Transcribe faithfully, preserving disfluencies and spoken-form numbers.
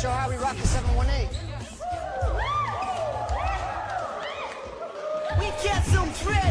show how we rock the seven one eight. We get some thrill.